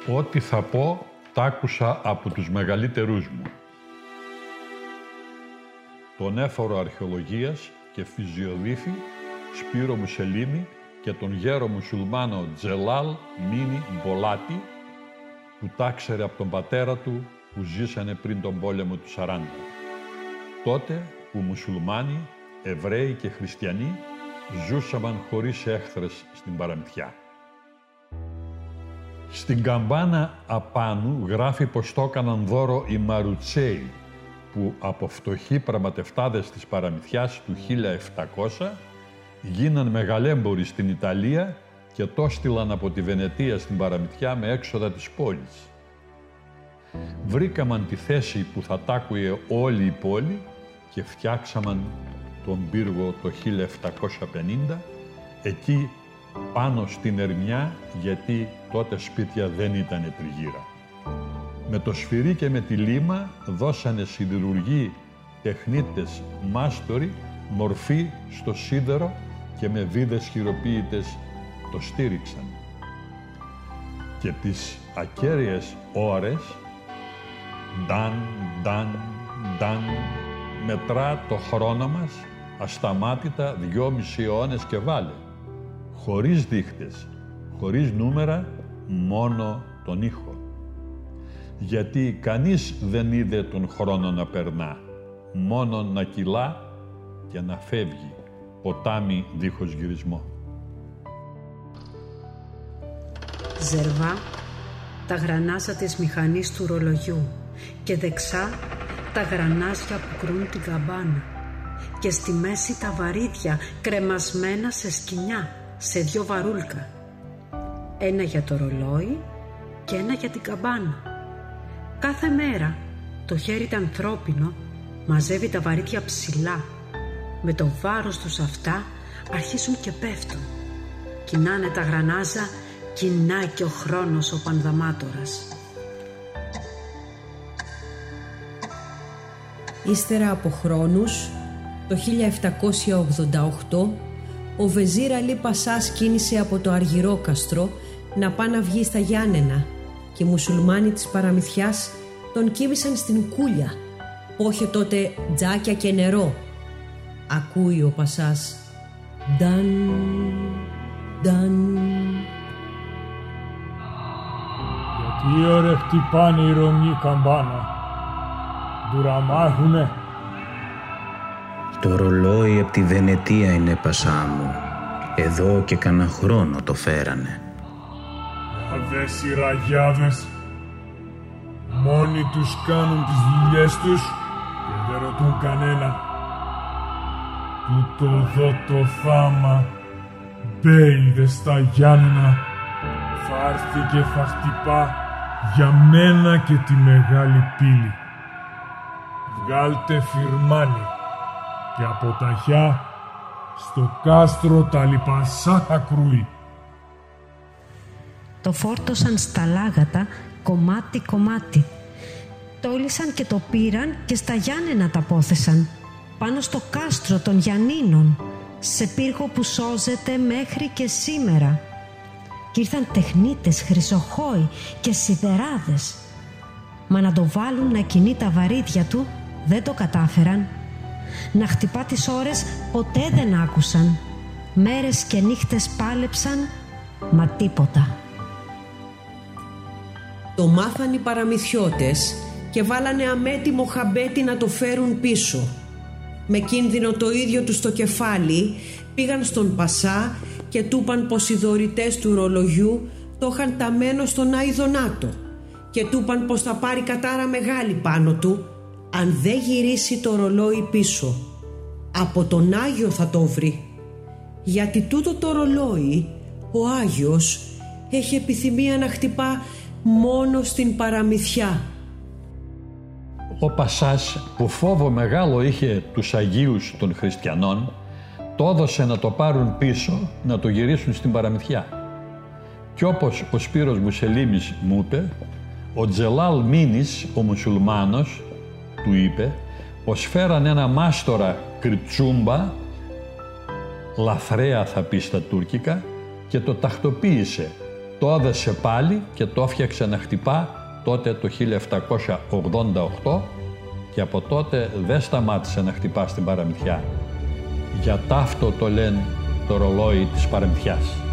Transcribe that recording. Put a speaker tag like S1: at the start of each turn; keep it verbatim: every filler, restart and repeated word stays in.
S1: Ό,τι θα πω, τ' άκουσα από τους μεγαλύτερούς μου. Τον έφορο αρχαιολογίας και φυζιοδίφη Σπύρο Μουσελίμη και τον γέρο μουσουλμάνο Τζελάλ Μίνι Μπολάτη, που τάξερε από τον πατέρα του που ζήσανε πριν τον πόλεμο του σαράντα. Τότε που μουσουλμάνοι, Εβραίοι και Χριστιανοί ζούσαν χωρίς έχθρες στην παραμυθιά. Στην καμπάνα απάνου γράφει πως το έκαναν δώρο οι Μαρουτσέοι, που από φτωχοί πραγματευτάδες της παραμυθιάς του χίλια επτακόσια γίναν μεγαλέμποροι στην Ιταλία και το στείλαν από τη Βενετία στην παραμυθιά με έξοδα της πόλης. Βρήκαμαν τη θέση που θα τ' άκουε όλη η πόλη και φτιάξαμαν τον πύργο το χίλια επτακόσια πενήντα, εκεί πάνω στην ερμιά, γιατί τότε σπίτια δεν ήτανε τριγύρα. Με το σφυρί και με τη λίμα δώσανε σιδηρουργοί, τεχνίτες, μάστοροι μορφή στο σίδερο και με βίδες χειροποίητες το στήριξαν. Και τις ακέραιες ώρες, νταν, νταν, νταν, μετρά το χρόνο μας ασταμάτητα δυόμισι αιώνες και βάλε. Χωρίς δείχτες, χωρίς νούμερα, μόνο τον ήχο. Γιατί κανείς δεν είδε τον χρόνο να περνά, μόνο να κυλά και να φεύγει, ποτάμι δίχως γυρισμό.
S2: Ζερβά, τα γρανάζια της μηχανής του ρολογιού και δεξά τα γρανάζια που κρούν την καμπάνα και στη μέση τα βαρύδια κρεμασμένα σε σκοινιά, σε δυο βαρούλκα. Ένα για το ρολόι και ένα για την καμπάνα. Κάθε μέρα το χέρι τα ανθρώπινο μαζεύει τα βαρύδια ψηλά. Με το βάρος τους αυτά αρχίζουν και πέφτουν. Κινάνε τα γρανάζα, κινάει και ο χρόνος ο πανδαμάτορας.
S3: Ύστερα από χρόνους, το χίλια επτακόσια ογδόντα οκτώ, ο Βεζίρ Αλί Πασάς κίνησε από το Αργυρόκαστρο να πάει να βγει στα Γιάννενα και οι μουσουλμάνοι της παραμυθιάς τον κοίμησαν στην Κούλια, που είχε τότε τζάκια και νερό. Ακούει ο Πασάς «Νταν, νταν».
S4: Γιατί ώρα χτυπάνε οι Ρωμιοί καμπάνα, ντουραμάχουνε.
S5: Το ρολόι από τη Βενετία είναι, Πασά μου. Εδώ και κανένα χρόνο το φέρανε.
S4: Αδες οι ραγιάδες, μόνοι τους κάνουν τις δουλειές τους και δεν ρωτούν κανένα. Τούτο εδώ το θάμα, μπέιδες στα Γιάννενα, θα έρθει και θα χτυπά για μένα και τη μεγάλη πύλη. Βγάλτε φυρμάνι και από ταχιά στο κάστρο τα λιπασά θα κρούει.
S2: Το φόρτωσαν στα λάγατα κομμάτι-κομμάτι. Τόλισαν και το πήραν και στα Γιάννενα τα πόθεσαν, πάνω στο κάστρο των Γιαννίνων, σε πύργο που σώζεται μέχρι και σήμερα. Κι ήρθαν τεχνίτες, χρυσοχόοι και σιδεράδες. Μα να το βάλουν να κινεί τα βαρύδια του δεν το κατάφεραν. Να χτυπά τις ώρες ποτέ δεν άκουσαν. Μέρες και νύχτες πάλεψαν, μα τίποτα.
S3: Το μάθαν οι παραμυθιώτες και βάλανε αμέτιμο χαμπέτι να το φέρουν πίσω. Με κίνδυνο το ίδιο τους στο κεφάλι πήγαν στον Πασά και του είπαν πως οι δωρητές του ρολογιού το είχαν ταμένο στον Αηδονάτο και του είπαν πως θα πάρει κατάρα μεγάλη πάνω του αν δεν γυρίσει το ρολόι πίσω. Από τον Άγιο θα το βρει, γιατί τούτο το ρολόι ο Άγιος έχει επιθυμία να χτυπά μόνο στην παραμυθιά.
S1: Ο Πασάς, που φόβο μεγάλο είχε τους Αγίους των Χριστιανών, το έδωσε να το πάρουν πίσω, να το γυρίσουν στην παραμυθιά. Κι όπως ο Σπύρος Μουσελίμης μου είπε, ο Τζελάλ Μίνις, ο μουσουλμάνος, του είπε πως φέραν ένα μάστορα κριτσούμπα, λαθρέα θα πει στα τουρκικά, και το τακτοποίησε, το έδεσε πάλι και το έφτιαξε να χτυπά τότε το χίλια επτακόσια ογδόντα οκτώ και από τότε δεν σταμάτησε να χτυπά στην παραμυθιά. Για ταύτο το λένε το ρολόι της παραμυθιάς.